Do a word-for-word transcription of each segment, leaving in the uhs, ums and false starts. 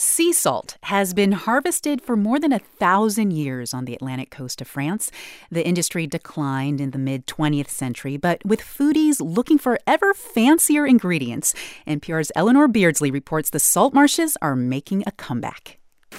Sea salt has been harvested for more than a thousand years on the Atlantic coast of France. The industry declined in the mid-twentieth century, but with foodies looking for ever fancier ingredients, N P R's Eleanor Beardsley reports the salt marshes are making a comeback.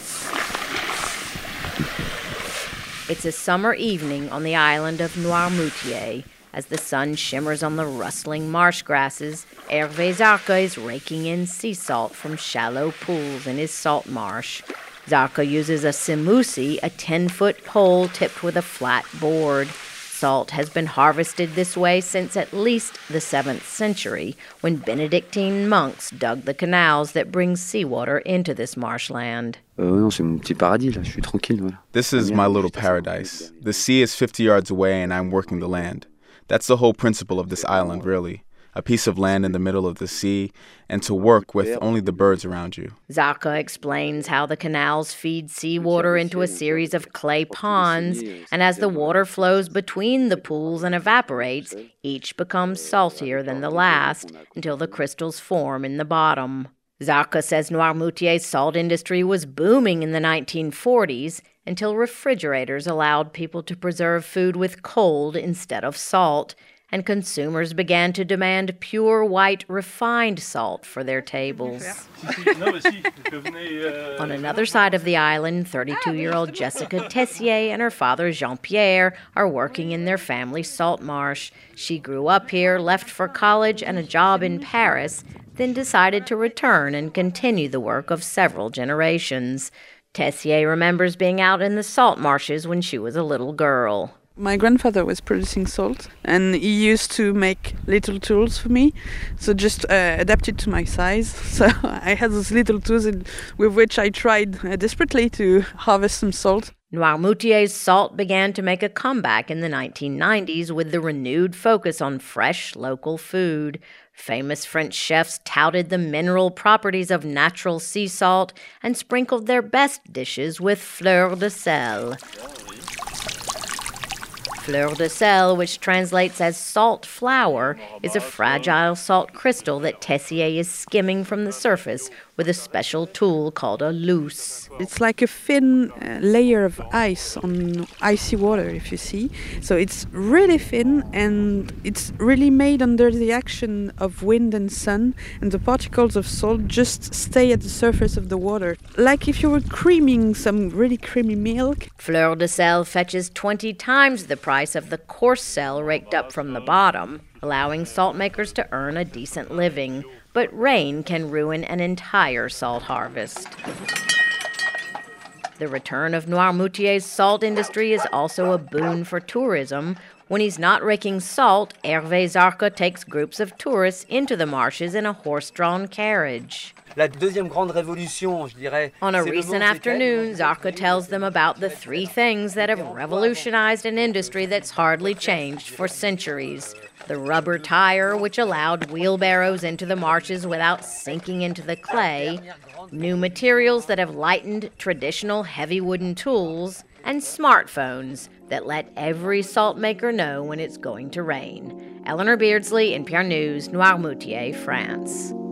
It's a summer evening on the island of Noirmoutier. As the sun shimmers on the rustling marsh grasses, Hervé Zarka is raking in sea salt from shallow pools in his salt marsh. Zarka uses a simousi, a ten-foot pole tipped with a flat board. Salt has been harvested this way since at least the seventh century, when Benedictine monks dug the canals that bring seawater into this marshland. This is my little paradise. The sea is fifty yards away and I'm working the land. That's the whole principle of this island, really. A piece of land in the middle of the sea, and to work with only the birds around you. Zarka explains how the canals feed seawater into a series of clay ponds, and as the water flows between the pools and evaporates, each becomes saltier than the last until the crystals form in the bottom. Zarka says Noirmoutier's salt industry was booming in the nineteen forties until refrigerators allowed people to preserve food with cold instead of salt, and consumers began to demand pure white refined salt for their tables. On another side of the island, thirty-two-year-old Jessica Tessier and her father Jean-Pierre are working in their family salt marsh. She grew up here, left for college and a job in Paris, then decided to return and continue the work of several generations. Tessier remembers being out in the salt marshes when she was a little girl. My grandfather was producing salt, and he used to make little tools for me, so just uh, adapted to my size. So I had those little tools in, with which I tried uh, desperately to harvest some salt. Noirmoutier's salt began to make a comeback in the nineteen nineties with the renewed focus on fresh, local food. Famous French chefs touted the mineral properties of natural sea salt and sprinkled their best dishes with fleur de sel. Fleur de sel, which translates as salt flour, is a fragile salt crystal that Tessier is skimming from the surface with a special tool called a luce. It's like a thin uh, layer of ice on icy water, if you see. So it's really thin, and it's really made under the action of wind and sun, and the particles of salt just stay at the surface of the water, like if you were creaming some really creamy milk. Fleur de sel fetches twenty times the price of the coarse sel raked up from the bottom, allowing salt makers to earn a decent living. But rain can ruin an entire salt harvest. The return of Noirmoutier's salt industry is also a boon for tourism. When he's not raking salt, Hervé Zarka takes groups of tourists into the marshes in a horse-drawn carriage. La deuxième grande révolution, je dirais, On a recent afternoon, Zarka tells them about the three things that have revolutionized an industry that's hardly changed for centuries. The rubber tire, which allowed wheelbarrows into the marshes without sinking into the clay, new materials that have lightened traditional heavy wooden tools, and smartphones that let every salt maker know when it's going to rain. Eleanor Beardsley, N P R News, Noirmoutier, France.